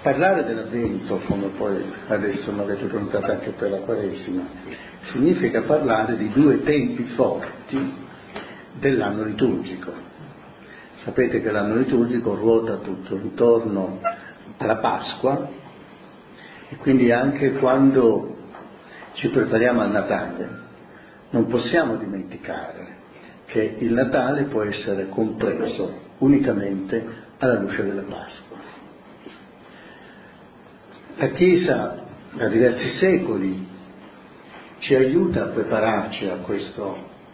Parlare dell'Avvento, come poi adesso mi avete contato anche per la Quaresima, significa parlare di due tempi forti dell'anno liturgico. Sapete che l'anno liturgico ruota tutto intorno alla Pasqua e quindi anche quando ci prepariamo al Natale non possiamo dimenticare che il Natale può essere compreso unicamente alla luce della Pasqua. La Chiesa da diversi secoli ci aiuta a prepararci a questo,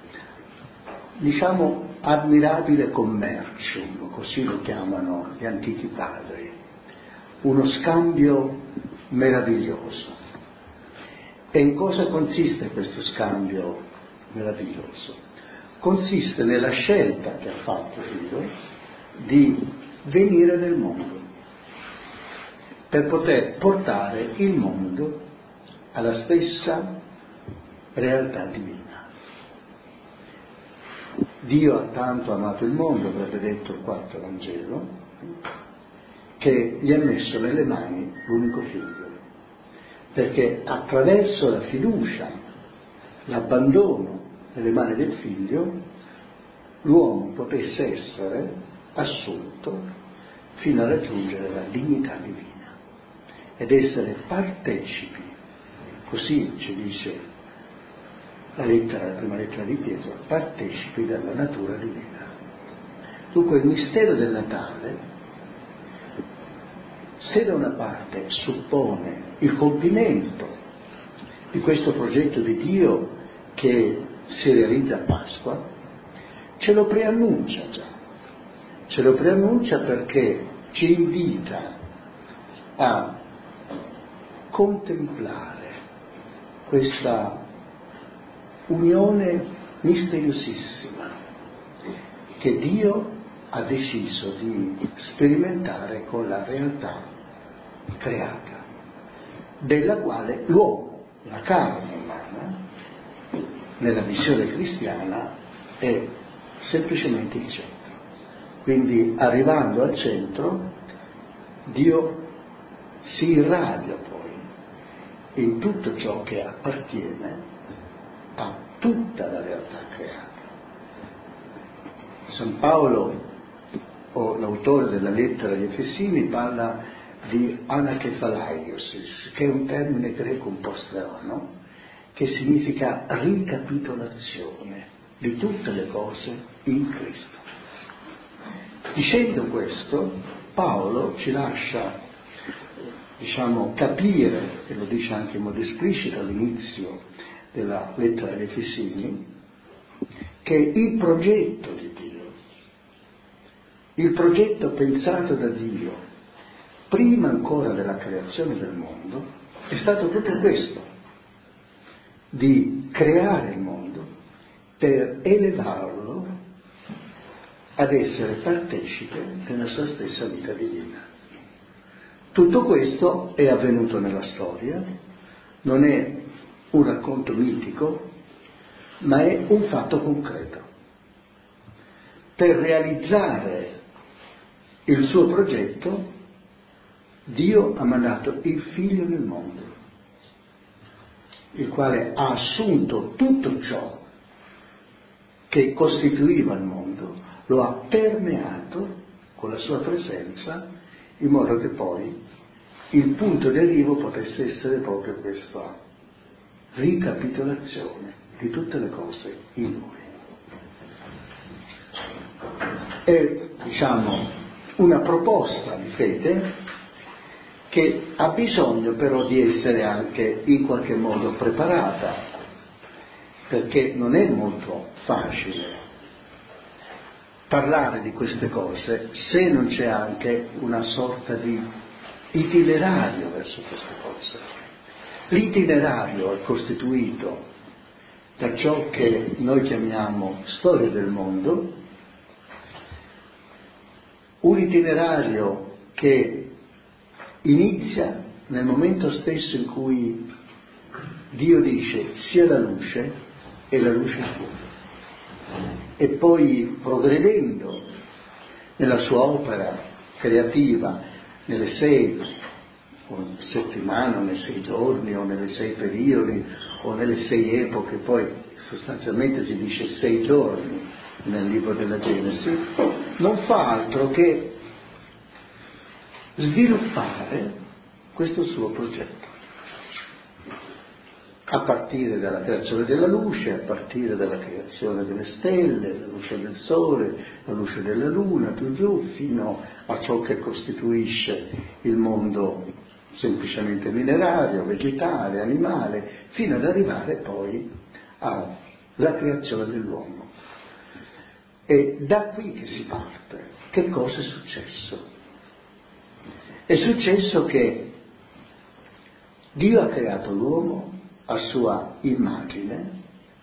ammirabile commercium, così lo chiamano gli antichi padri, uno scambio meraviglioso. E in cosa consiste questo scambio meraviglioso? Consiste nella scelta che ha fatto Dio di venire nel mondo per poter portare il mondo alla stessa realtà divina. Dio ha tanto amato il mondo, avrebbe detto il quarto Vangelo, che gli ha messo nelle mani l'unico figlio, perché attraverso la fiducia, l'abbandono nelle mani del figlio, l'uomo potesse essere assunto fino a raggiungere la dignità divina ed essere partecipi, così ci dice la prima lettera di Pietro, partecipi della natura divina. Dunque il mistero del Natale, se da una parte suppone il compimento di questo progetto di Dio che si realizza a Pasqua, ce lo preannuncia già. Ce lo preannuncia perché ci invita a contemplare questa unione misteriosissima che Dio ha deciso di sperimentare con la realtà creata, della quale l'uomo, la carne umana, nella visione cristiana è semplicemente il centro. Quindi arrivando al centro, Dio si irradia poi in tutto ciò che appartiene a tutta la realtà creata. San Paolo, o l'autore della lettera agli Efesini, parla di anakephalaios, che è un termine greco un po' strano, che significa ricapitolazione di tutte le cose in Cristo. Dicendo questo, Paolo ci lascia, capire, e lo dice anche in modo esplicito all'inizio della lettera agli Efesini, che il progetto di Dio, il progetto pensato da Dio, prima ancora della creazione del mondo, è stato proprio questo, di creare il mondo per elevarlo ad essere partecipe della sua stessa vita divina. Tutto questo è avvenuto nella storia, non è un racconto mitico, ma è un fatto concreto. Per realizzare il suo progetto, Dio ha mandato il Figlio nel mondo, il quale ha assunto tutto ciò che costituiva il mondo, lo ha permeato con la sua presenza, in modo che poi il punto di arrivo potesse essere proprio questa ricapitolazione di tutte le cose in lui. È, una proposta di fede che ha bisogno però di essere anche in qualche modo preparata, perché non è molto facile parlare di queste cose se non c'è anche una sorta di itinerario verso queste cose. L'itinerario è costituito da ciò che noi chiamiamo storia del mondo, un itinerario che inizia nel momento stesso in cui Dio dice sia la luce e la luce fu, e poi progredendo nella sua opera creativa nelle 6 o settimana, o nei 6 giorni, o nelle 6 periodi, o nelle 6 epoche, poi sostanzialmente si dice 6 giorni nel libro della Genesi, non fa altro che sviluppare questo suo progetto, a partire dalla creazione della luce, a partire dalla creazione delle stelle, la luce del sole, la luce della luna, giù, fino a ciò che costituisce il mondo semplicemente minerario, vegetale, animale, fino ad arrivare poi alla creazione dell'uomo. E da qui che si parte. Che cosa è successo? È successo che Dio ha creato l'uomo a sua immagine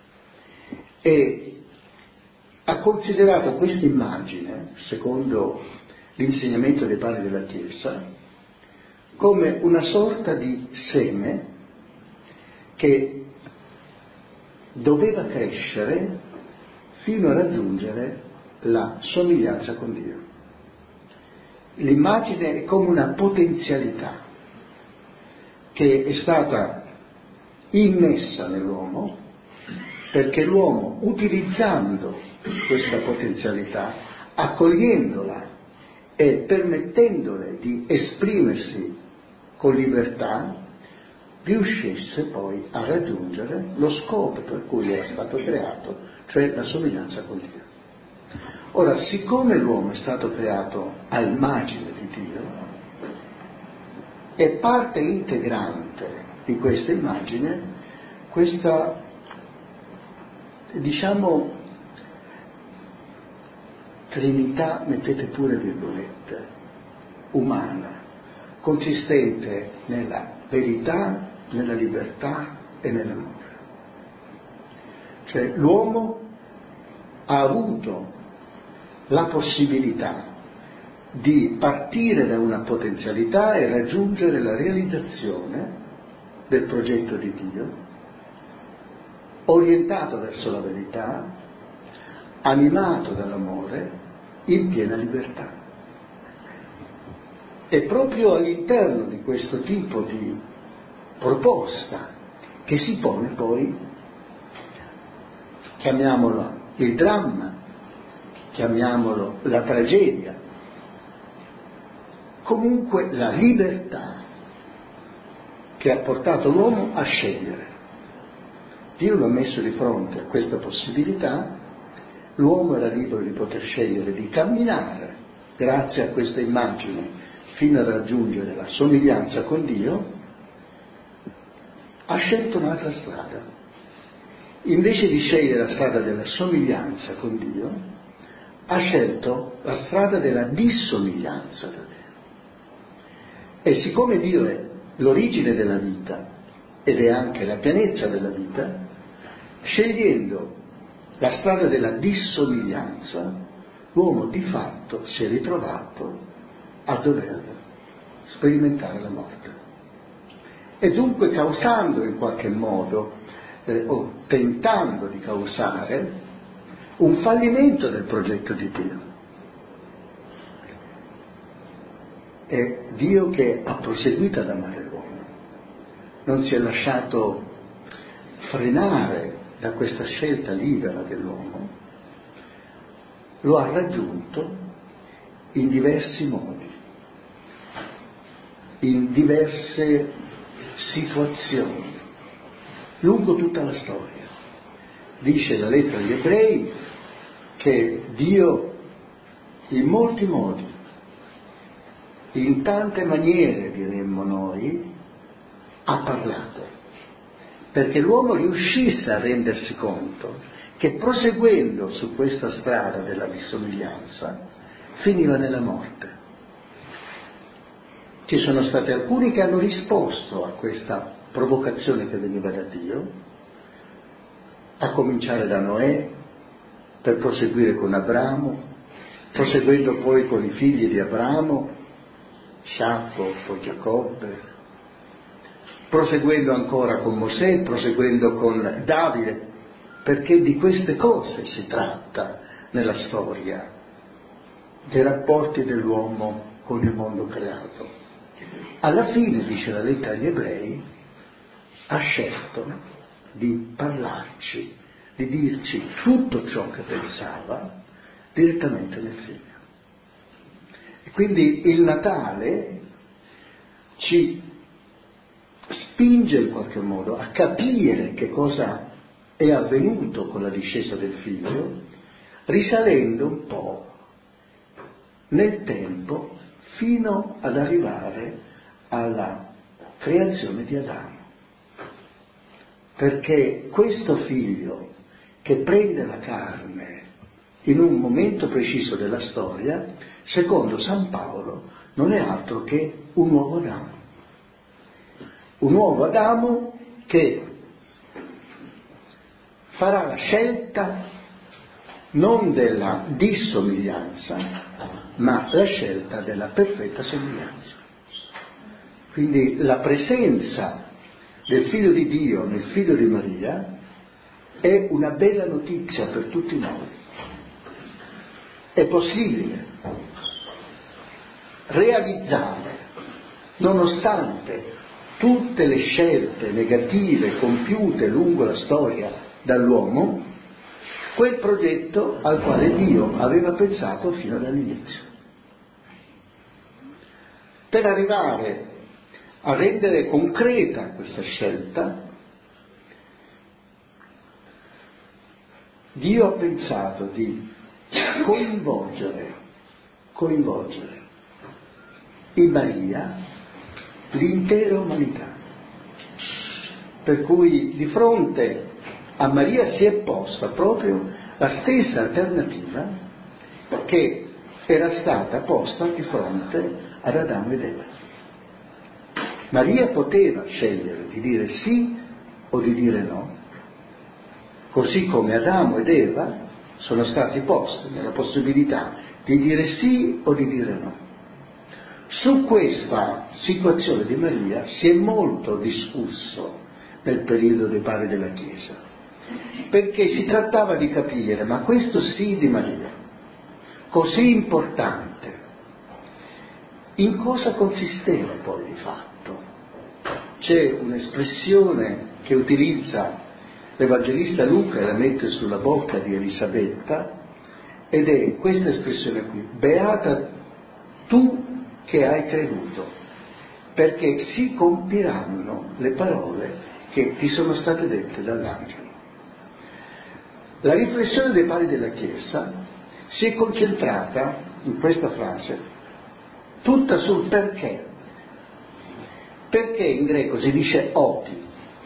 e ha considerato questa immagine, secondo l'insegnamento dei padri della Chiesa, come una sorta di seme che doveva crescere fino a raggiungere la somiglianza con Dio. L'immagine è come una potenzialità che è stata immessa nell'uomo, perché l'uomo, utilizzando questa potenzialità, accogliendola e permettendole di esprimersi con libertà, riuscisse poi a raggiungere lo scopo per cui era stato creato, cioè la somiglianza con Dio. Ora, siccome l'uomo è stato creato a immagine di Dio, è parte integrante di questa immagine questa, diciamo, trinità, mettete pure virgolette, umana, consistente nella verità, nella libertà e nell'amore. Cioè l'uomo ha avuto la possibilità di partire da una potenzialità e raggiungere la realizzazione del progetto di Dio, orientato verso la verità, animato dall'amore, in piena libertà. È proprio all'interno di questo tipo di proposta che si pone poi, chiamiamolo il dramma, chiamiamolo la tragedia, comunque la libertà che ha portato l'uomo a scegliere. Dio lo ha messo di fronte a questa possibilità, l'uomo era libero di poter scegliere di camminare grazie a questa immagine fino a raggiungere la somiglianza con Dio. Ha scelto un'altra strada. Invece di scegliere la strada della somiglianza con Dio, ha scelto la strada della dissomiglianza da Dio. E siccome Dio è l'origine della vita ed è anche la pienezza della vita, scegliendo la strada della dissomiglianza, l'uomo di fatto si è ritrovato a dover sperimentare la morte. E dunque causando in qualche modo, o tentando di causare, un fallimento del progetto di Dio. È Dio che ha proseguito ad amare l'uomo, non si è lasciato frenare da questa scelta libera dell'uomo, lo ha raggiunto in diversi modi, in diverse situazioni, lungo tutta la storia. Dice la lettera agli Ebrei che Dio in molti modi, in tante maniere diremmo noi, ha parlato, perché l'uomo riuscisse a rendersi conto che proseguendo su questa strada della dissomiglianza finiva nella morte. Ci sono stati alcuni che hanno risposto a questa provocazione che veniva da Dio, a cominciare da Noè, per proseguire con Abramo, proseguendo poi con i figli di Abramo, Isacco, poi Giacobbe, proseguendo ancora con Mosè, proseguendo con Davide, perché di queste cose si tratta nella storia dei rapporti dell'uomo con il mondo creato. alla fine, dice la lettera agli Ebrei, ha scelto di parlarci, di dirci tutto ciò che pensava direttamente nel Figlio. E quindi il Natale ci spinge in qualche modo a capire che cosa è avvenuto con la discesa del Figlio, risalendo un po' nel tempo fino ad arrivare alla creazione di Adamo. Perché questo Figlio che prende la carne in un momento preciso della storia, secondo San Paolo, non è altro che un nuovo Adamo. Un nuovo Adamo che farà la scelta non della dissomiglianza, ma la scelta della perfetta somiglianza. Quindi la presenza del Figlio di Dio nel Figlio di Maria è una bella notizia per tutti noi. È possibile realizzare, nonostante tutte le scelte negative compiute lungo la storia dall'uomo, quel progetto al quale Dio aveva pensato fino dall'inizio. Per arrivare a rendere concreta questa scelta, Dio ha pensato di coinvolgere in Maria l'intera umanità. Per cui di fronte a Maria si è posta proprio la stessa alternativa che era stata posta di fronte ad Adamo ed Eva. Maria poteva scegliere di dire sì o di dire no, così come Adamo ed Eva sono stati posti nella possibilità di dire sì o di dire no. Su questa situazione di Maria si è molto discusso nel periodo dei padri della Chiesa, perché si trattava di capire, ma questo sì di Maria, così importante, in cosa consisteva poi di fatto? C'è un'espressione che utilizza l'Evangelista Luca e la mette sulla bocca di Elisabetta, ed è questa espressione qui: beata tu che hai creduto, perché si compiranno le parole che ti sono state dette dall'angelo. La riflessione dei padri della Chiesa si è concentrata in questa frase tutta sul perché. Perché in greco si dice oti.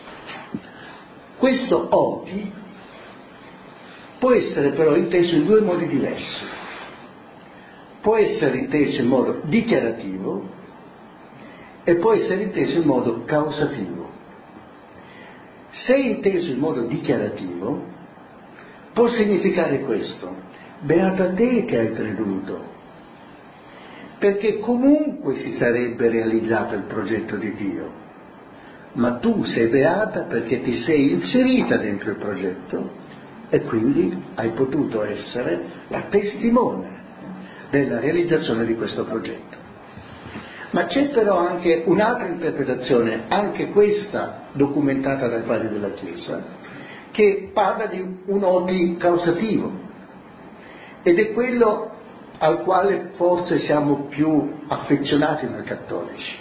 Questo oti può essere però inteso in due modi diversi. Può essere inteso in modo dichiarativo e può essere inteso in modo causativo. Se inteso in modo dichiarativo, può significare questo: beata te che hai creduto, perché comunque si sarebbe realizzato il progetto di Dio, ma tu sei beata perché ti sei inserita dentro il progetto e quindi hai potuto essere la testimone della realizzazione di questo progetto. Ma c'è però anche un'altra interpretazione, anche questa documentata dai padri della Chiesa, che parla di un oti causativo, ed è quello al quale forse siamo più affezionati noi cattolici.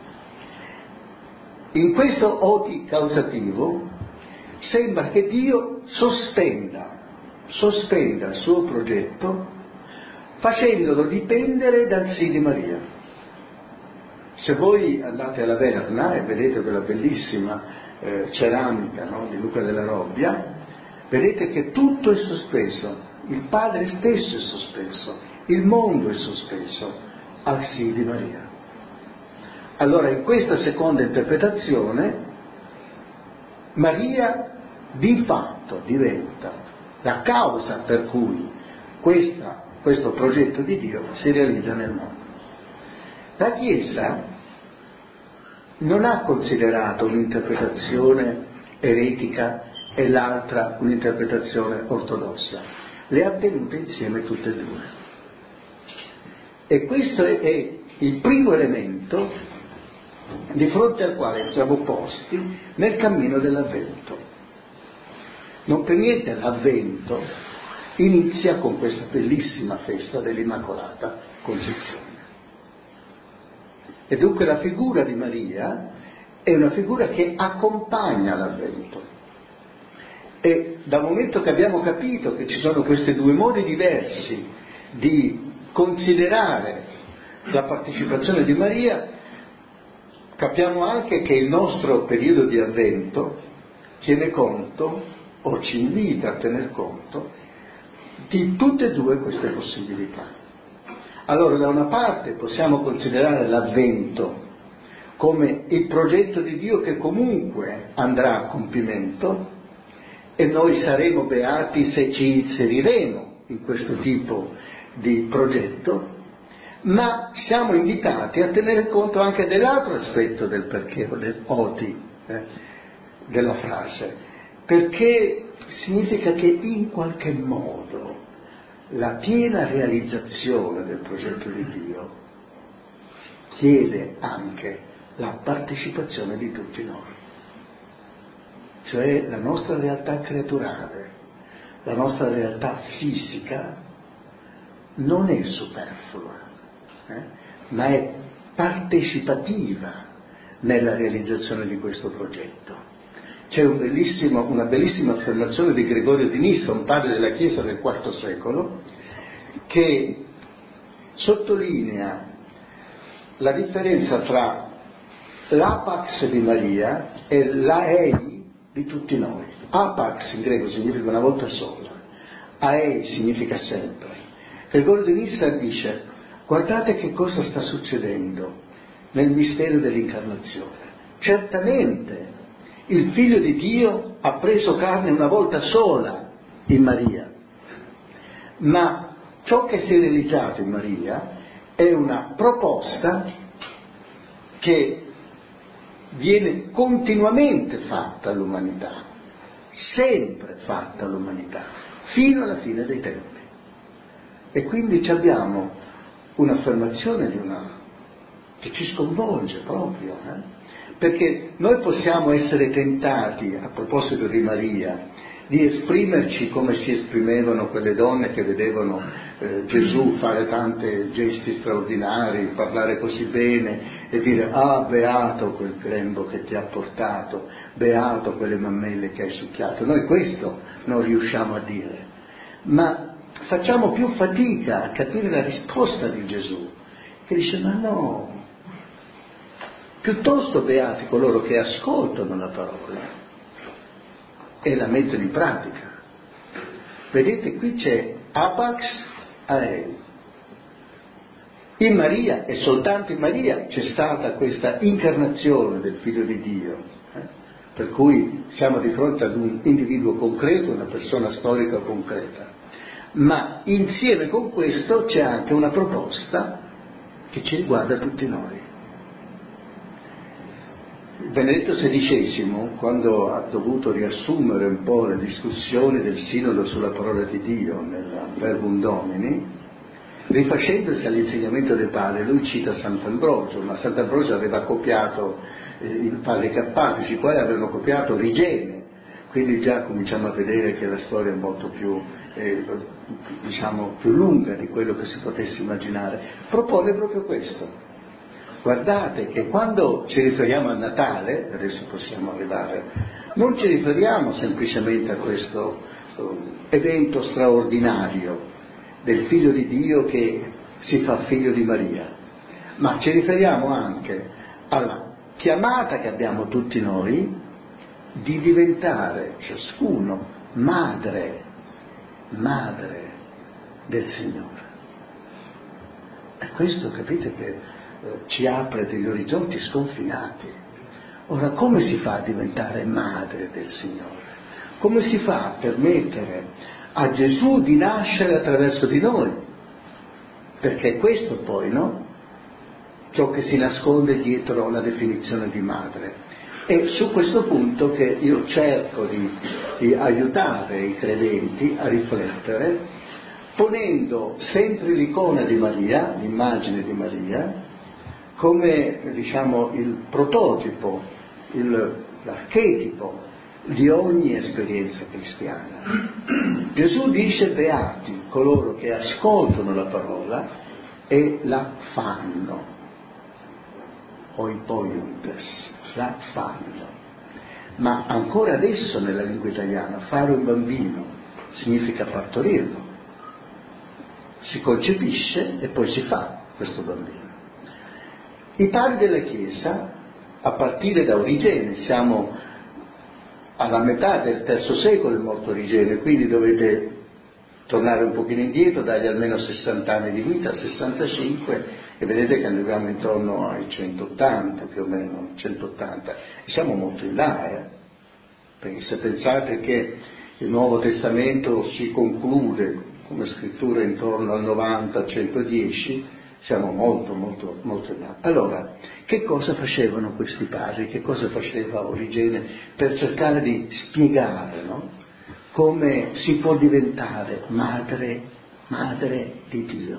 In questo oti causativo sembra che Dio sospenda il suo progetto facendolo dipendere dal sì di Maria. Se voi andate alla Verna e vedete quella bellissima ceramica, no, di Luca della Robbia, vedete che tutto è sospeso, il Padre stesso è sospeso, il mondo è sospeso al sì di Maria. Allora in questa seconda interpretazione Maria di fatto diventa la causa per cui questo progetto di Dio si realizza nel mondo. La Chiesa non ha considerato un'interpretazione eretica e l'altra un'interpretazione ortodossa, le ha tenute insieme tutte e due. E questo è il primo elemento di fronte al quale siamo posti nel cammino dell'Avvento. Non per niente l'Avvento inizia con questa bellissima festa dell'Immacolata Concezione. E dunque la figura di Maria è una figura che accompagna l'Avvento. E dal momento che abbiamo capito che ci sono questi due modi diversi di considerare la partecipazione di Maria, capiamo anche che il nostro periodo di Avvento tiene conto, o ci invita a tener conto, di tutte e due queste possibilità. Allora, da una parte possiamo considerare l'Avvento come il progetto di Dio che comunque andrà a compimento, e noi saremo beati se ci inseriremo in questo tipo di progetto, ma siamo invitati a tenere conto anche dell'altro aspetto del perché, del oti della frase, perché significa che in qualche modo la piena realizzazione del progetto di Dio chiede anche la partecipazione di tutti noi, cioè la nostra realtà creaturale, la nostra realtà fisica non è superflua, ma è partecipativa nella realizzazione di questo progetto. C'è una bellissima affermazione di Gregorio di Nissa, un padre della Chiesa del IV secolo, che sottolinea la differenza tra l'apax di Maria e l'aei di tutti noi. Apax in greco significa una volta sola, aei significa sempre. Gregorio di Nissa dice: guardate che cosa sta succedendo nel mistero dell'incarnazione. Certamente il Figlio di Dio ha preso carne una volta sola in Maria, ma ciò che si è realizzato in Maria è una proposta che viene continuamente fatta all'umanità, sempre fatta all'umanità, fino alla fine dei tempi. E quindi abbiamo un'affermazione che ci sconvolge proprio, perché noi possiamo essere tentati, a proposito di Maria, di esprimerci come si esprimevano quelle donne che vedevano Gesù fare tanti gesti straordinari, parlare così bene e dire: ah, beato quel grembo che ti ha portato, beato quelle mammelle che hai succhiato. Noi questo non riusciamo a dire, ma facciamo più fatica a capire la risposta di Gesù, che dice: ma no, piuttosto beati coloro che ascoltano la parola e la mettono in pratica. Vedete, qui c'è apax aei. In Maria, e soltanto in Maria, c'è stata questa incarnazione del Figlio di Dio, per cui siamo di fronte ad un individuo concreto, una persona storica concreta. Ma insieme con questo c'è anche una proposta che ci riguarda tutti noi. Benedetto XVI, quando ha dovuto riassumere un po' le discussioni del Sinodo sulla parola di Dio nel Verbum Domini, rifacendosi all'insegnamento del padre, lui cita Sant'Ambrogio, ma Sant'Ambrogio aveva copiato i padri cappatici, poi avevano copiato Origene, quindi già cominciamo a vedere che la storia è molto più, più lunga di quello che si potesse immaginare. Propone proprio questo. Guardate che quando ci riferiamo a Natale, adesso possiamo arrivare, non ci riferiamo semplicemente a questo evento straordinario del Figlio di Dio che si fa figlio di Maria, ma ci riferiamo anche alla chiamata che abbiamo tutti noi di diventare ciascuno madre del Signore. E questo, capite, che ci apre degli orizzonti sconfinati. Ora, come si fa a diventare madre del Signore? Come si fa a permettere a Gesù di nascere attraverso di noi? Perché questo poi, no? Ciò che si nasconde dietro la definizione di madre. E su questo punto che io cerco di aiutare i credenti a riflettere, ponendo sempre l'icona di Maria, l'immagine di Maria, come diciamo il prototipo, l'archetipo di ogni esperienza cristiana. Gesù dice: beati coloro che ascoltano la parola e la fanno, oipoiuntes, la fanno. Ma ancora adesso nella lingua italiana fare un bambino significa partorirlo, si concepisce e poi si fa questo bambino. I padri della Chiesa, a partire da Origene, siamo alla metà del III secolo è morto Origene, quindi dovete tornare un pochino indietro, dargli almeno 60 anni di vita, 65, e vedete che arriviamo intorno ai 180 più o meno, 180, e siamo molto in là, perché se pensate che il Nuovo Testamento si conclude come scrittura intorno al 90, 110, siamo molto in là. Allora, che cosa facevano questi padri? Che cosa faceva Origene per cercare di spiegare, no? Come si può diventare madre di Dio?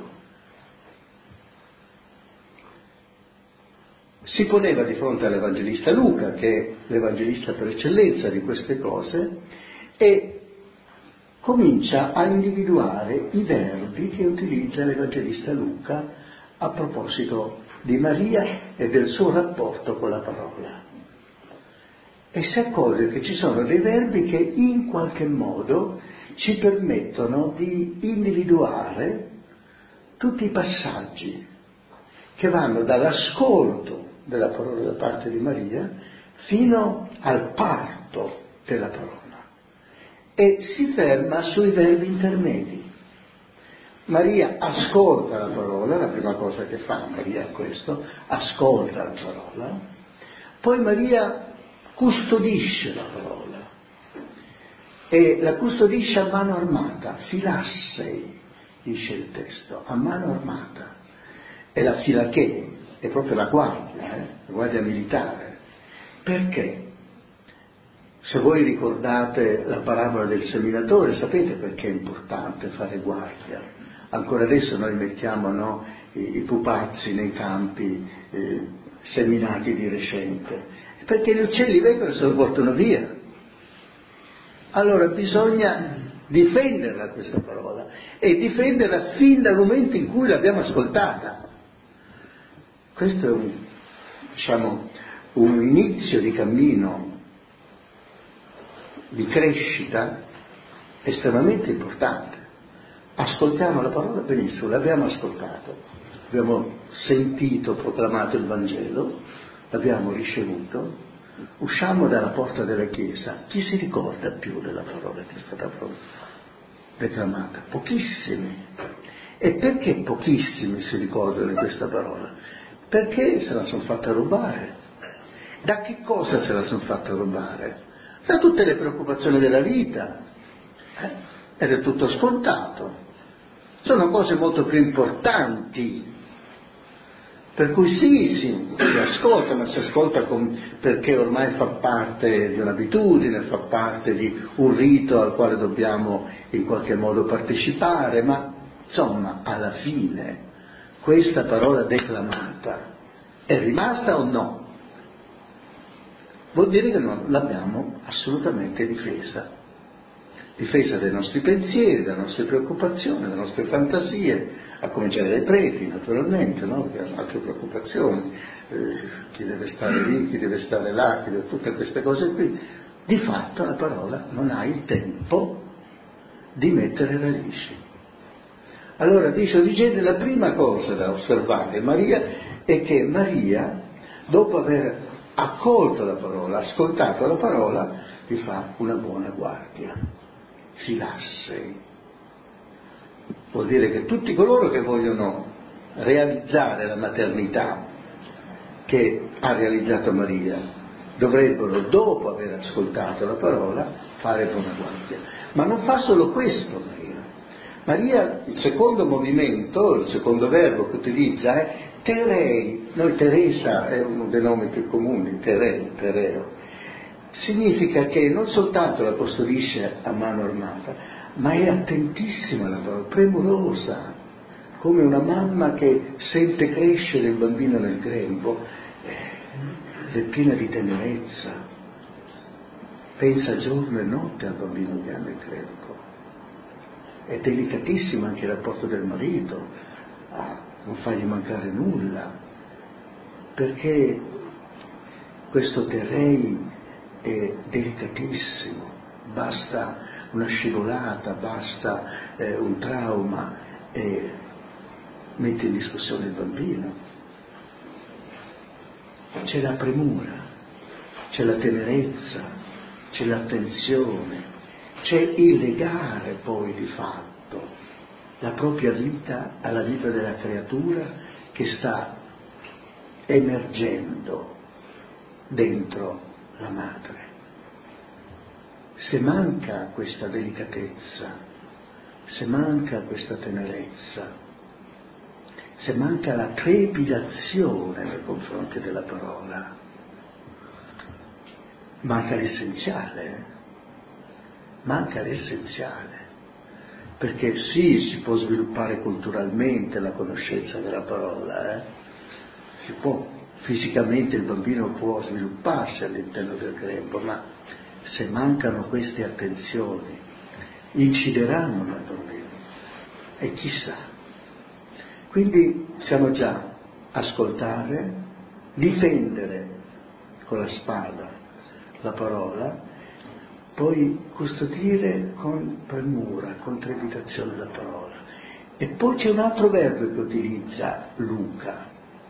Si poneva di fronte all'Evangelista Luca, che è l'Evangelista per eccellenza di queste cose, e comincia a individuare i verbi che utilizza l'Evangelista Luca a proposito di Maria e del suo rapporto con la parola. E si accorge che ci sono dei verbi che in qualche modo ci permettono di individuare tutti i passaggi che vanno dall'ascolto della parola da parte di Maria fino al parto della parola, e si ferma sui verbi intermedi. Maria ascolta la parola, la prima cosa che fa Maria è questo, ascolta la parola, poi Maria custodisce la parola, e la custodisce a mano armata, filassei, dice il testo, a mano armata. E la filaché è proprio la guardia militare. Perché? Se voi ricordate la parabola del seminatore, sapete perché è importante fare guardia. Ancora adesso noi mettiamo i pupazzi nei campi seminati di recente, perché gli uccelli vengono e se lo portano via. Allora bisogna difenderla questa parola, e difenderla fin dal momento in cui l'abbiamo ascoltata. Questo è un inizio di cammino di crescita estremamente importante. Ascoltiamo la parola, benissimo, l'abbiamo ascoltato, abbiamo sentito proclamato il Vangelo, l'abbiamo ricevuto, usciamo dalla porta della Chiesa. Chi si ricorda più della parola che è stata declamata? Pochissimi. E perché pochissimi si ricordano di questa parola? Perché se la sono fatta rubare. Da che cosa se la sono fatta rubare? Da tutte le preoccupazioni della vita. È del tutto scontato. Sono cose molto più importanti. Per cui sì, si ascolta, ma si ascolta perché ormai fa parte di un'abitudine, fa parte di un rito al quale dobbiamo in qualche modo partecipare, ma insomma, alla fine, questa parola declamata è rimasta o no? Vuol dire che non l'abbiamo assolutamente difesa dai nostri pensieri, dalle nostre preoccupazioni, dalle nostre fantasie, a cominciare dai preti naturalmente, no? Che hanno altre preoccupazioni, chi deve stare lì, chi deve stare là, tutte queste cose qui. Di fatto la parola non ha il tempo di mettere radici. Allora dice Origene, la prima cosa da osservare Maria è che Maria, dopo aver accolto la parola, ascoltato la parola, vi fa una buona guardia, filassei. Vuol dire che tutti coloro che vogliono realizzare la maternità che ha realizzato Maria dovrebbero, dopo aver ascoltato la parola, fare buona guardia. Ma non fa solo questo Maria. Maria, il secondo movimento, il secondo verbo che utilizza è terei. Noi Teresa è uno dei nomi più comuni, tereo. Significa che non soltanto la custodisce a mano armata, ma è attentissima alla parola, premurosa, come una mamma che sente crescere il bambino nel grembo, è piena di tenerezza, pensa giorno e notte al bambino che ha nel grembo. È delicatissimo anche il rapporto del marito, non fargli mancare nulla, perché questo terrei è delicatissimo, basta una scivolata, basta un trauma e mette in discussione il bambino. C'è la premura, c'è la tenerezza, c'è l'attenzione, c'è il legare poi di fatto la propria vita alla vita della creatura che sta emergendo dentro la madre. Se manca questa delicatezza, se manca questa tenerezza, se manca la trepidazione nei confronti della parola, manca l'essenziale, perché sì, si può sviluppare culturalmente la conoscenza della parola, si può, fisicamente il bambino può svilupparsi all'interno del grembo, ma se mancano queste attenzioni incideranno nel bambino, e chissà. Quindi siamo già ascoltare, difendere con la spada la parola, poi custodire con premura, con trepidazione la parola. E poi c'è un altro verbo che utilizza Luca,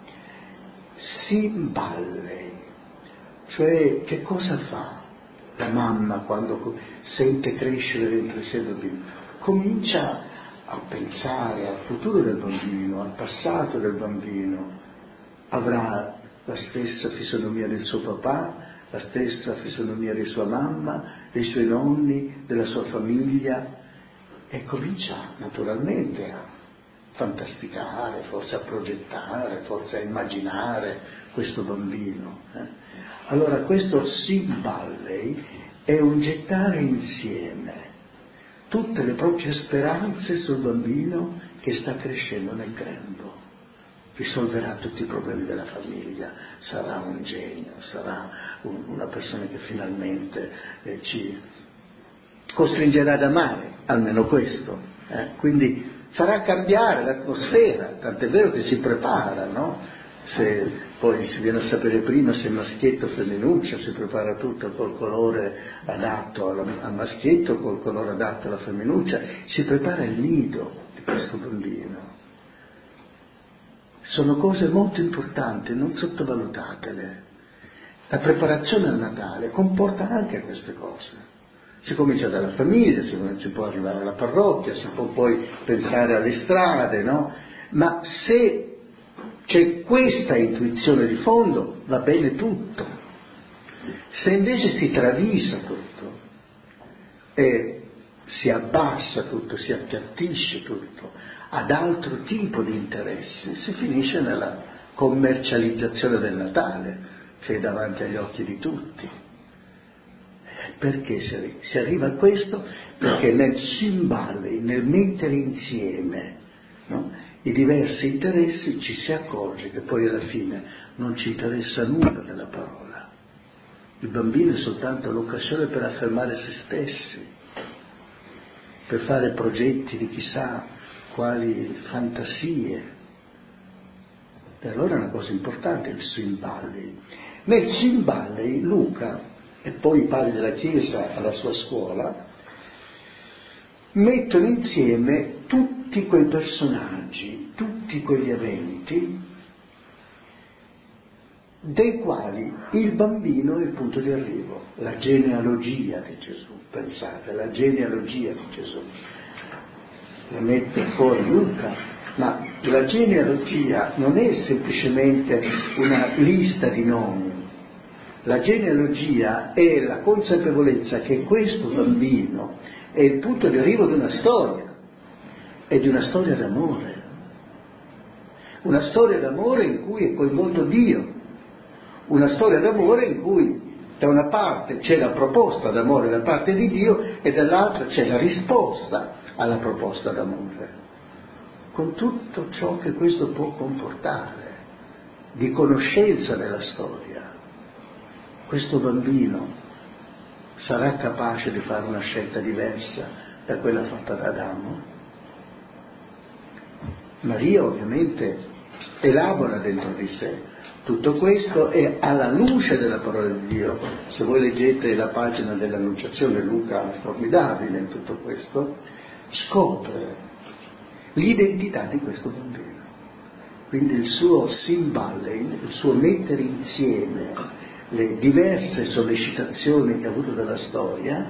simballei, cioè che cosa fa la mamma quando sente crescere dentro di sé il bambino? Comincia a pensare al futuro del bambino, al passato del bambino. Avrà la stessa fisonomia del suo papà, la stessa fisonomia di sua mamma, dei suoi nonni, della sua famiglia, e comincia naturalmente a fantasticare, forse a progettare, forse a immaginare questo bambino. Allora questo simballei è un gettare insieme tutte le proprie speranze sul bambino che sta crescendo nel grembo. Risolverà tutti i problemi della famiglia, sarà un genio, sarà una persona che finalmente ci costringerà ad amare, almeno questo. Quindi farà cambiare l'atmosfera, tant'è vero che si prepara, no? Se poi si viene a sapere prima se è maschietto o femminuccia, si prepara tutto col colore adatto al maschietto, col colore adatto alla femminuccia, si prepara il nido di questo bambino. Sono cose molto importanti, non sottovalutatele. La preparazione al Natale comporta anche queste cose. Si comincia dalla famiglia, si può arrivare alla parrocchia, si può poi pensare alle strade, no? Ma se c'è questa intuizione di fondo, va bene tutto. Se invece si travisa tutto e si abbassa tutto, si appiattisce tutto ad altro tipo di interessi, si finisce nella commercializzazione del Natale, che è davanti agli occhi di tutti. Perché si arriva a questo? Perché nel simballei, nel mettere insieme, no, i diversi interessi, ci si accorge che poi alla fine non ci interessa nulla della parola. Il bambino è soltanto l'occasione per affermare se stessi, per fare progetti di chissà quali fantasie. E allora è una cosa importante il simballei. Nel simballei Luca e poi i padri della Chiesa alla sua scuola mettono insieme tutti quei personaggi, tutti quegli eventi dei quali il bambino è il punto di arrivo, la genealogia di Gesù, pensate, la genealogia di Gesù. La mette fuori Luca, ma la genealogia non è semplicemente una lista di nomi. La genealogia è la consapevolezza che questo bambino è il punto di arrivo di una storia, e di una storia d'amore. Una storia d'amore in cui è coinvolto Dio, una storia d'amore in cui da una parte c'è la proposta d'amore da parte di Dio e dall'altra c'è la risposta alla proposta d'amore. con tutto ciò che questo può comportare, di conoscenza della storia. Questo bambino sarà capace di fare una scelta diversa da quella fatta da Adamo? Maria ovviamente elabora dentro di sé tutto questo e alla luce della parola di Dio, se voi leggete la pagina dell'Annunciazione, Luca è formidabile in tutto questo, scopre l'identità di questo bambino. Quindi il suo Symballein, il suo mettere insieme le diverse sollecitazioni che ha avuto dalla storia,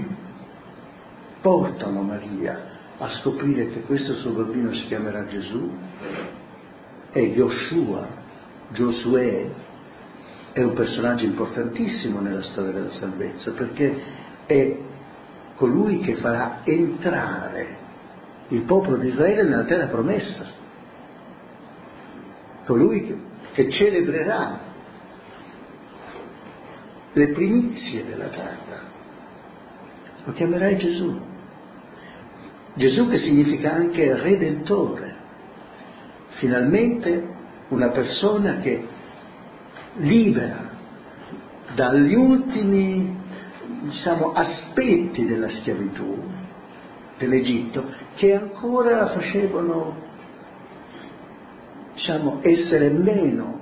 portano Maria a scoprire che questo suo bambino si chiamerà Gesù, è Yoshua, Giosuè, è un personaggio importantissimo nella storia della salvezza, perché è colui che farà entrare il popolo di Israele nella terra promessa, colui che celebrerà le primizie della terra. Lo chiamerai Gesù. Gesù che significa anche Redentore. Finalmente una persona che libera dagli ultimi, aspetti della schiavitù dell'Egitto, che ancora facevano, essere meno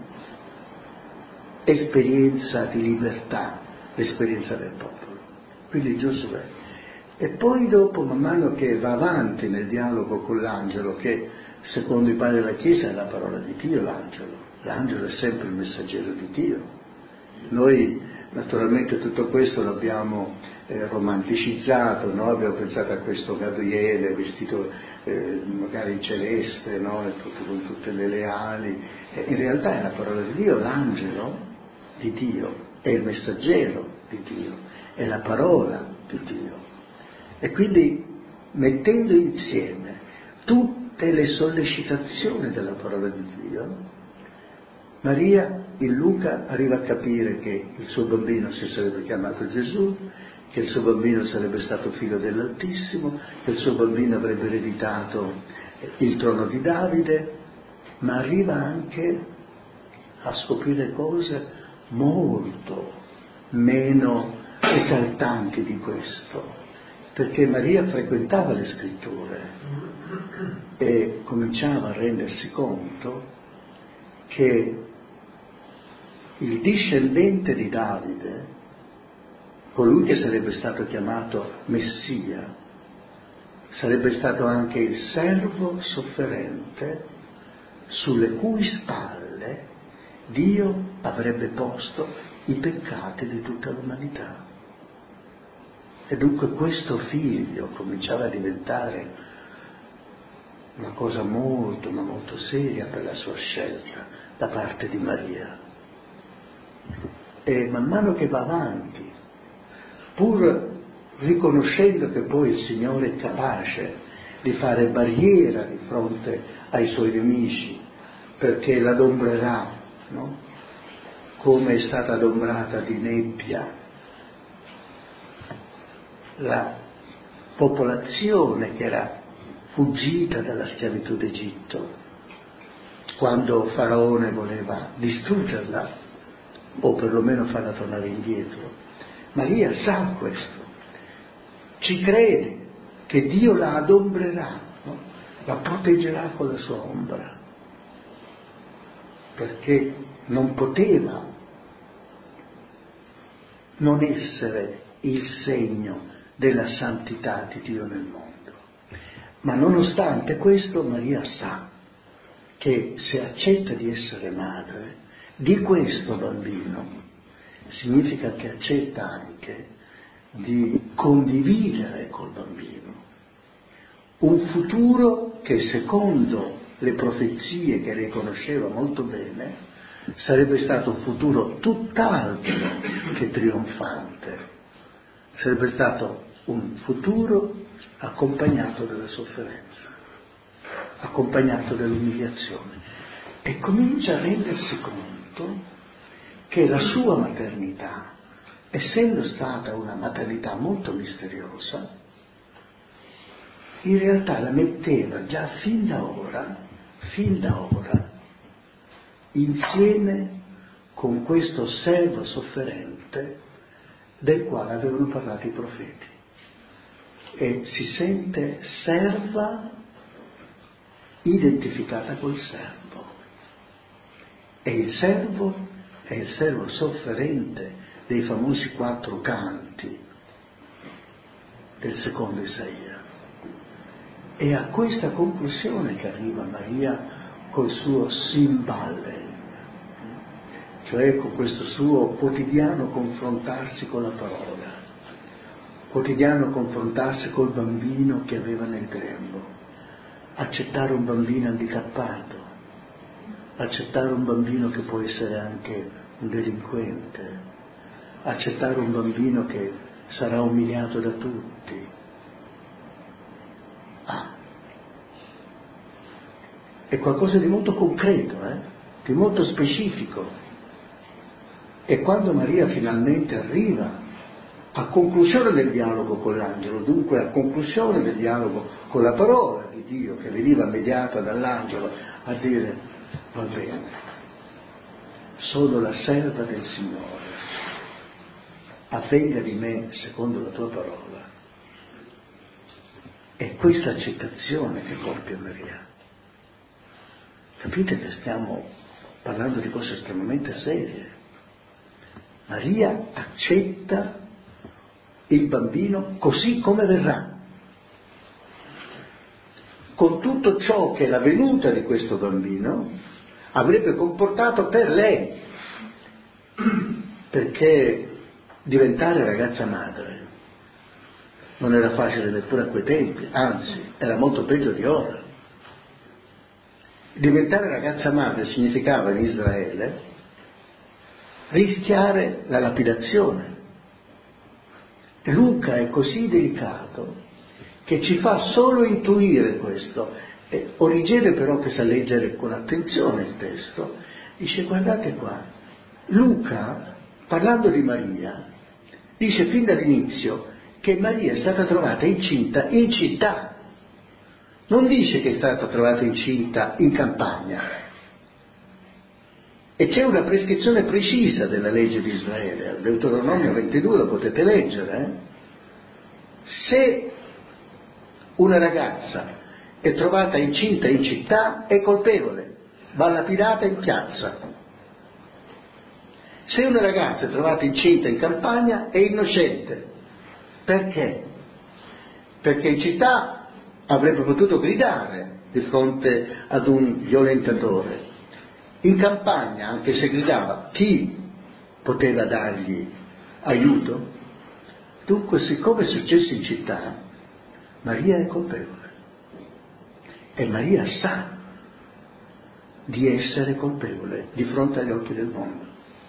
esperienza di libertà, l'esperienza del popolo. Quindi Giosuè. E poi dopo, man mano che va avanti nel dialogo con l'angelo, che secondo i padri della Chiesa è la parola di Dio, l'angelo è sempre il messaggero di Dio. Noi naturalmente tutto questo l'abbiamo romanticizzato, no? Abbiamo pensato a questo Gabriele vestito magari in celeste, no? Con tutte le leali. In realtà è la parola di Dio, l'angelo di Dio, è il messaggero di Dio, è la parola di Dio. E quindi mettendo insieme tutte le sollecitazioni della parola di Dio, Maria in Luca arriva a capire che il suo bambino si sarebbe chiamato Gesù, che il suo bambino sarebbe stato figlio dell'Altissimo, che il suo bambino avrebbe ereditato il trono di Davide, ma arriva anche a scoprire cose molto meno esaltanti di questo, perché Maria frequentava le scritture e cominciava a rendersi conto che il discendente di Davide, colui che sarebbe stato chiamato Messia, sarebbe stato anche il servo sofferente sulle cui spalle Dio avrebbe posto i peccati di tutta l'umanità. E dunque questo figlio cominciava a diventare una cosa molto, ma molto seria per la sua scelta da parte di Maria. E man mano che va avanti, pur riconoscendo che poi il Signore è capace di fare barriera di fronte ai suoi nemici, perché l'adombrerà, no? Come è stata adombrata di nebbia la popolazione che era fuggita dalla schiavitù d'Egitto, quando Faraone voleva distruggerla o perlomeno farla tornare indietro. Maria sa questo, ci crede che Dio la adombrerà, no? La proteggerà con la sua ombra, perché non poteva non essere il segno della santità di Dio nel mondo. Ma nonostante questo Maria sa che se accetta di essere madre di questo bambino, significa che accetta anche di condividere col bambino un futuro che secondo le profezie che lei conosceva molto bene sarebbe stato un futuro tutt'altro che trionfante, sarebbe stato un futuro accompagnato dalla sofferenza, accompagnato dall'umiliazione, e comincia a rendersi conto che la sua maternità, essendo stata una maternità molto misteriosa, in realtà la metteva già fin da ora, insieme con questo servo sofferente del quale avevano parlato i profeti. E si sente serva identificata col servo. E il servo è il servo sofferente dei famosi 4 canti del secondo Isaia. E a questa conclusione che arriva Maria col suo Simballe, cioè con questo suo quotidiano confrontarsi con la parola, quotidiano confrontarsi col bambino che aveva nel grembo, accettare un bambino handicappato, accettare un bambino che può essere anche un delinquente, accettare un bambino che sarà umiliato da tutti. È qualcosa di molto concreto, di molto specifico. E quando Maria finalmente arriva a conclusione del dialogo con l'angelo, dunque a conclusione del dialogo con la parola di Dio che veniva mediata dall'angelo, a dire: va bene, sono la serva del Signore, avvenga di me secondo la tua parola. È questa accettazione che compie Maria. Capite che stiamo parlando di cose estremamente serie. Maria accetta il bambino così come verrà, con tutto ciò che la venuta di questo bambino avrebbe comportato per lei, perché diventare ragazza madre non era facile neppure a quei tempi, anzi era molto peggio di ora. Diventare ragazza madre significava in Israele rischiare la lapidazione. E Luca è così delicato che ci fa solo intuire questo. E Origene però, che sa leggere con attenzione il testo, dice: guardate qua, Luca, parlando di Maria, dice fin dall'inizio che Maria è stata trovata incinta in città. Non dice che è stata trovata incinta in campagna. E c'è una prescrizione precisa della legge di Israele, al Deuteronomio 22 lo potete leggere. Se una ragazza è trovata incinta in città è colpevole, va lapidata in piazza. Se una ragazza è trovata incinta in campagna è innocente. Perché? Perché in città avrebbe potuto gridare di fronte ad un violentatore. In campagna, anche se gridava, chi poteva dargli aiuto? Dunque, siccome è successo in città, Maria è colpevole. E Maria sa di essere colpevole di fronte agli occhi del mondo.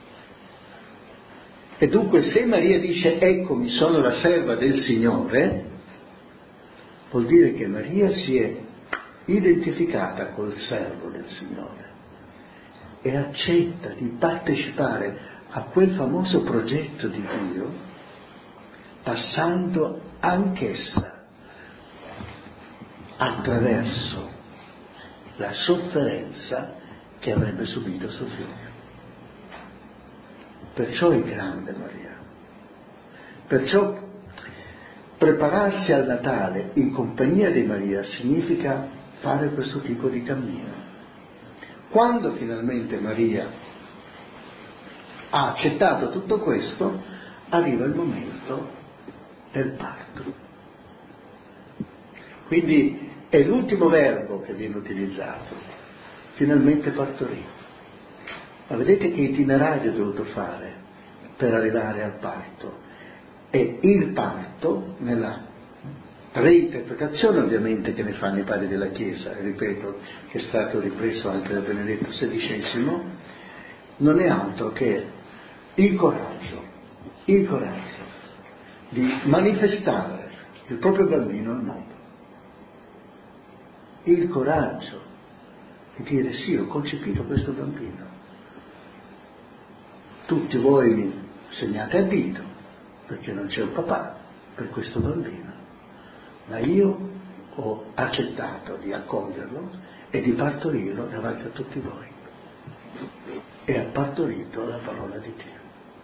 E dunque, se Maria dice: eccomi, sono la serva del Signore, vuol dire che Maria si è identificata col servo del Signore e accetta di partecipare a quel famoso progetto di Dio, passando anch'essa attraverso la sofferenza che avrebbe subito suo figlio. Perciò è grande Maria. Perciò prepararsi al Natale in compagnia di Maria significa fare questo tipo di cammino. Quando finalmente Maria ha accettato tutto questo, arriva il momento del parto. Quindi è l'ultimo verbo che viene utilizzato, finalmente partorì. Ma vedete che itinerario ha dovuto fare per arrivare al parto? E il parto, nella reinterpretazione ovviamente che ne fanno i padri della Chiesa, e ripeto che è stato ripreso anche da Benedetto XVI, non è altro che il coraggio di manifestare il proprio bambino al mondo, il coraggio di dire: sì, ho concepito questo bambino, tutti voi mi segnate a dito perché non c'è un papà per questo bambino, ma io ho accettato di accoglierlo e di partorirlo davanti a tutti voi. E ha partorito la parola di Dio.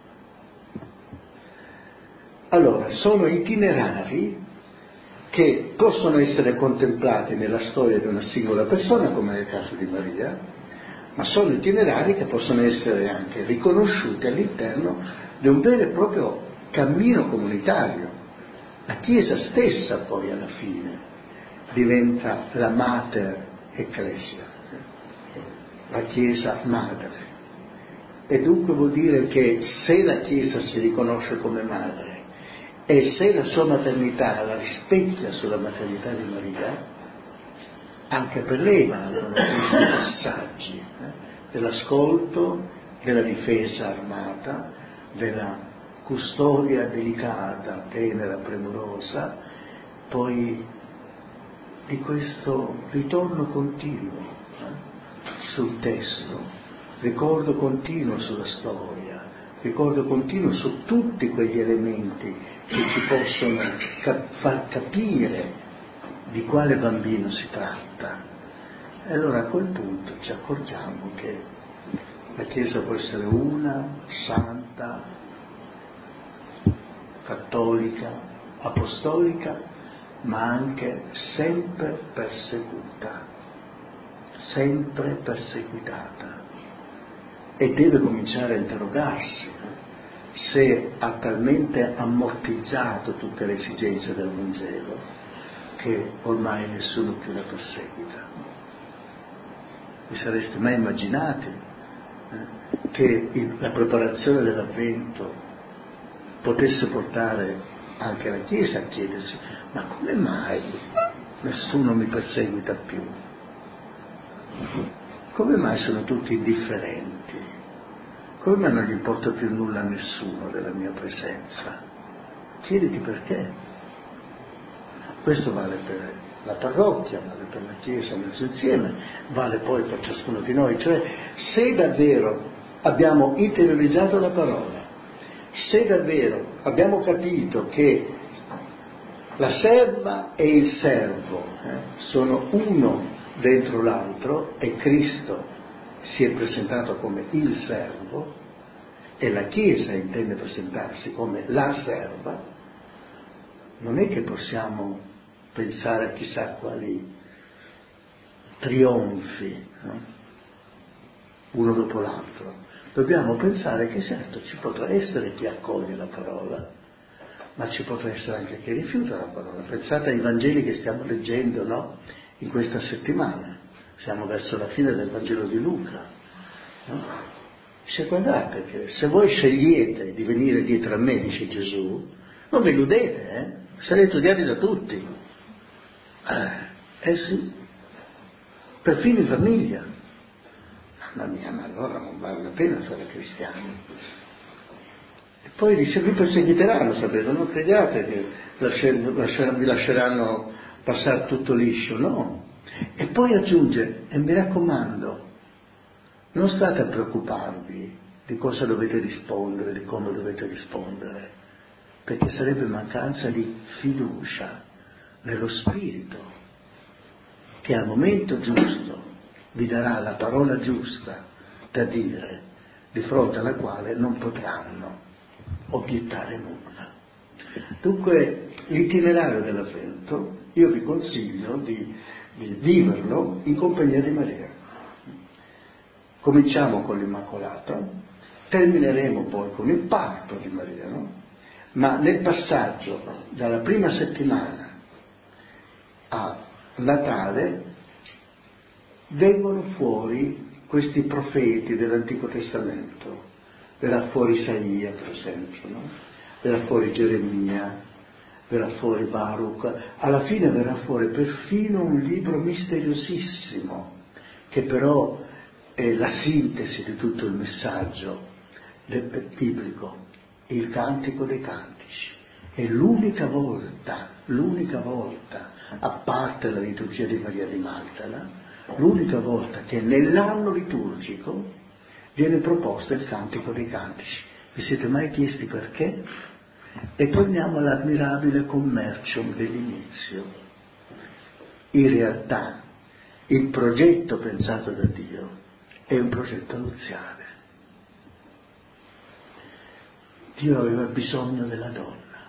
Allora, sono itinerari che possono essere contemplati nella storia di una singola persona, come nel caso di Maria, ma sono itinerari che possono essere anche riconosciuti all'interno di un vero e proprio cammino comunitario. La Chiesa stessa poi alla fine diventa la mater ecclesia, la Chiesa madre. E dunque vuol dire che se la Chiesa si riconosce come madre e se la sua maternità la rispecchia sulla maternità di Maria, anche per lei valgono questi passaggi dell'ascolto, della difesa armata, della custodia delicata, tenera, premurosa, poi di questo ritorno continuo sul testo, ricordo continuo sulla storia, ricordo continuo su tutti quegli elementi che ci possono far capire di quale bambino si tratta. E allora a quel punto ci accorgiamo che la Chiesa può essere una, santa, cattolica, apostolica, ma anche sempre perseguitata. E deve cominciare a interrogarsi se ha talmente ammortizzato tutte le esigenze del Vangelo che ormai nessuno più la perseguita. Vi sareste mai immaginati che la preparazione dell'Avvento potesse portare anche la Chiesa a chiedersi: ma come mai nessuno mi perseguita più? Come mai sono tutti indifferenti? Come mai non gli importa più nulla a nessuno della mia presenza? Chiediti perché. Questo vale per la parrocchia, vale per la Chiesa nel suo insieme, vale poi per ciascuno di noi. Cioè, se davvero abbiamo interiorizzato la parola, se davvero abbiamo capito che la serva e il servo sono uno dentro l'altro, e Cristo si è presentato come il servo e la Chiesa intende presentarsi come la serva, non è che possiamo pensare a chissà quali trionfi, no? Uno dopo l'altro. Dobbiamo pensare che certo ci potrà essere chi accoglie la parola, ma ci potrà essere anche chi rifiuta la parola. Pensate ai Vangeli che stiamo leggendo, no? In questa settimana. Siamo verso la fine del Vangelo di Luca, no? Dice: guardate che se voi scegliete di venire dietro a me, dice Gesù, non vi illudete, sarete odiati da tutti. Sì, perfino in famiglia. Mamma mia, ma allora non vale la pena essere cristiani. E poi dice: vi perseguiteranno, sapete, non crediate che vi lasceranno passare tutto liscio, no. E poi aggiunge: e mi raccomando, non state a preoccuparvi di cosa dovete rispondere, di come dovete rispondere, perché sarebbe mancanza di fiducia nello Spirito, che al momento giusto vi darà la parola giusta da dire, di fronte alla quale non potranno obiettare nulla. Dunque l'itinerario dell'Avvento io vi consiglio di viverlo in compagnia di Maria. Cominciamo con l'Immacolata, termineremo poi con il parto di Maria, no? Ma nel passaggio dalla prima settimana a Natale vengono fuori questi profeti dell'Antico Testamento. Verrà fuori Isaia, per esempio, no? Verrà fuori Geremia, verrà fuori Baruch, alla fine verrà fuori perfino un libro misteriosissimo, che però è la sintesi di tutto il messaggio biblico, il Cantico dei Cantici. È l'unica volta, a parte la liturgia di Maria di Magdala, l'unica volta che nell'anno liturgico viene proposto il Cantico dei Cantici. Vi siete mai chiesti perché? E torniamo all'ammirabile commercium dell'inizio. in realtà il progetto pensato da Dio è un progetto nuziale. Dio aveva bisogno della donna.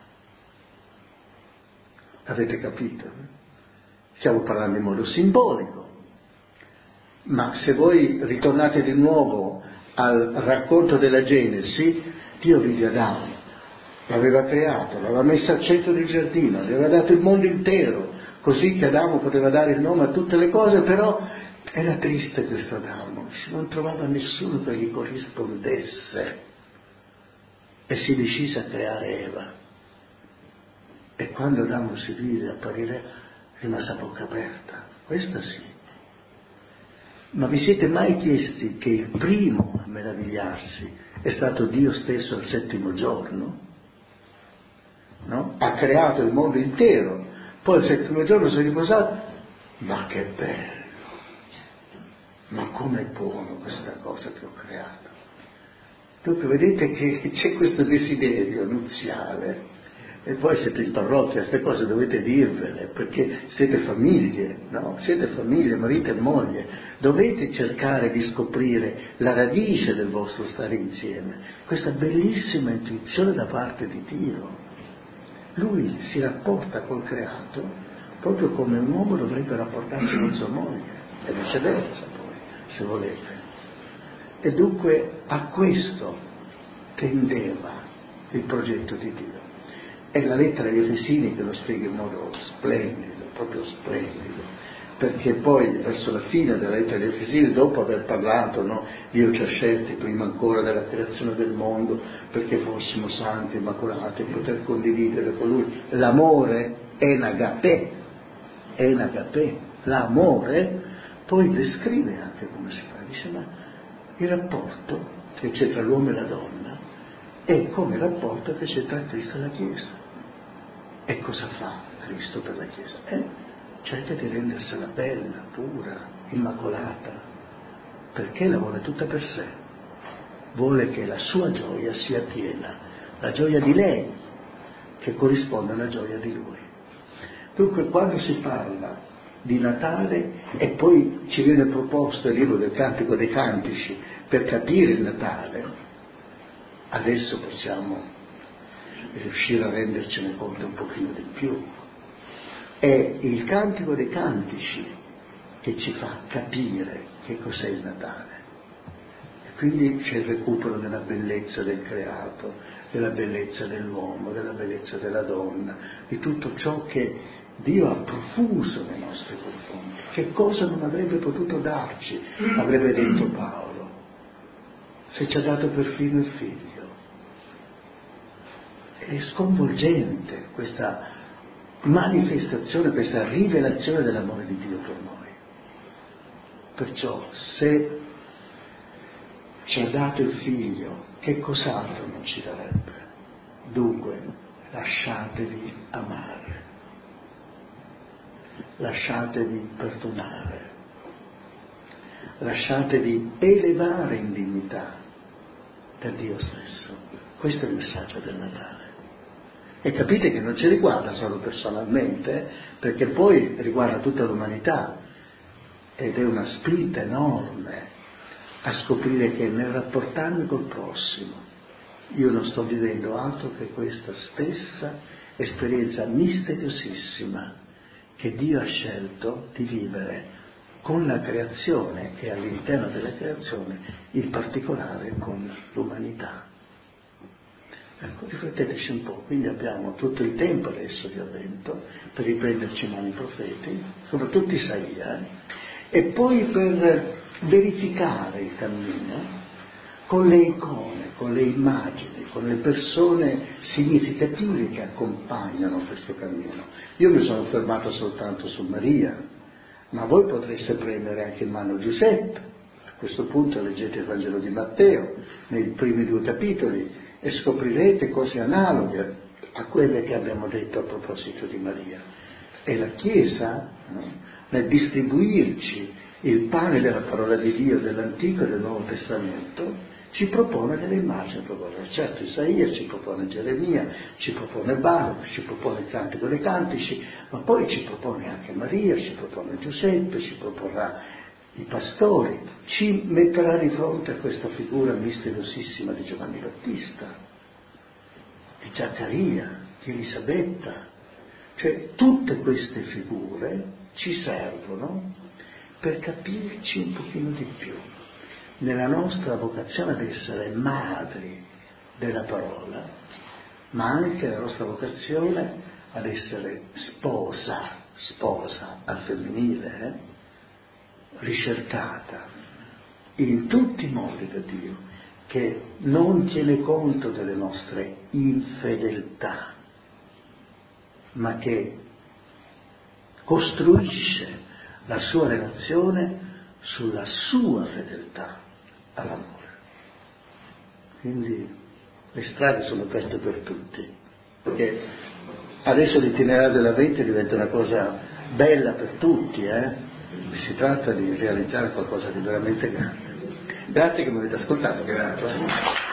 Avete capito? Stiamo parlando in modo simbolico, ma se voi ritornate di nuovo al racconto della Genesi, Dio vide Adamo, l'aveva creato, l'aveva messo al centro del giardino, gli aveva dato il mondo intero, così che Adamo poteva dare il nome a tutte le cose, però era triste questo Adamo, non trovava nessuno che gli corrispondesse e si decise a creare Eva. E quando Adamo si vide apparire, rimase a bocca aperta, questa sì. Ma vi siete mai chiesti che il primo a meravigliarsi è stato Dio stesso al settimo giorno? No? Ha creato il mondo intero, poi al settimo giorno si è riposato. Ma che bello! Ma com'è buono questa cosa che ho creato! Dunque vedete che c'è questo desiderio nuziale, e voi siete in parrocchia, queste cose dovete dirvele, perché siete famiglie, no? Siete famiglie, marito e moglie, dovete cercare di scoprire la radice del vostro stare insieme, questa bellissima intuizione da parte di Dio. Lui si rapporta col creato proprio come un uomo dovrebbe rapportarsi con sua moglie, e viceversa poi, se volete. E dunque a questo tendeva il progetto di Dio. È la lettera agli Efesini che lo spiega in modo splendido, proprio splendido, perché poi verso la fine della lettera agli Efesini, dopo aver parlato, no, Dio ci ha scelti prima ancora della creazione del mondo perché fossimo santi, immacolati, e poter condividere con Lui l'amore enagapè, l'amore, poi descrive anche come si fa, dice ma il rapporto che c'è tra l'uomo e la donna è come il rapporto che c'è tra Cristo e la Chiesa. E cosa fa Cristo per la Chiesa? Cerca di rendersela bella, pura, immacolata, perché la vuole tutta per sé. Vuole che la sua gioia sia piena, la gioia di lei, che corrisponde alla gioia di Lui. Dunque quando si parla di Natale e poi ci viene proposto il libro del Cantico dei Cantici per capire il Natale, adesso possiamo riuscire a rendercene conto un pochino di più. È il Cantico dei Cantici che ci fa capire che cos'è il Natale. E quindi c'è il recupero della bellezza del creato, della bellezza dell'uomo, della bellezza della donna, di tutto ciò che Dio ha profuso nei nostri confronti. Che cosa non avrebbe potuto darci, avrebbe detto Paolo, se ci ha dato perfino il figlio. È sconvolgente questa manifestazione, questa rivelazione dell'amore di Dio per noi. Perciò se ci ha dato il figlio, che cos'altro non ci darebbe? Dunque, lasciatevi amare, lasciatevi perdonare, lasciatevi elevare in dignità da Dio stesso. Questo è il messaggio del Natale. E capite che non ci riguarda solo personalmente, perché poi riguarda tutta l'umanità, ed è una spinta enorme a scoprire che nel rapportarmi col prossimo io non sto vivendo altro che questa stessa esperienza misteriosissima che Dio ha scelto di vivere con la creazione e all'interno della creazione, in particolare con l'umanità. Ecco, rifletteteci un po', quindi abbiamo tutto il tempo adesso di Avvento per riprenderci in mano i profeti, soprattutto Isaia, e poi per verificare il cammino con le icone, con le immagini, con le persone significative che accompagnano questo cammino. Io mi sono fermato soltanto su Maria, ma voi potreste prendere anche in mano Giuseppe. A questo punto leggete il Vangelo di Matteo, nei primi 2 capitoli, e scoprirete cose analoghe a quelle che abbiamo detto a proposito di Maria. E la Chiesa, no, nel distribuirci il pane della parola di Dio dell'Antico e del Nuovo Testamento, ci propone delle immagini, certo Isaia, ci propone Geremia, ci propone Baruch, ci propone il Cantico dei Cantici, ma poi ci propone anche Maria, ci propone Giuseppe, ci proporrà i pastori, ci metterà di fronte a questa figura misteriosissima di Giovanni Battista, di Zaccaria, di Elisabetta. Cioè tutte queste figure ci servono per capirci un pochino di più nella nostra vocazione ad essere madri della parola, ma anche la nostra vocazione ad essere sposa al femminile, ricercata in tutti i modi da Dio, che non tiene conto delle nostre infedeltà, ma che costruisce la sua relazione sulla sua fedeltà all'amore. Quindi le strade sono aperte per tutti, perché adesso l'itinerario della vita diventa una cosa bella per tutti, si tratta di realizzare qualcosa di veramente grande. Grazie che mi avete ascoltato. Grazie.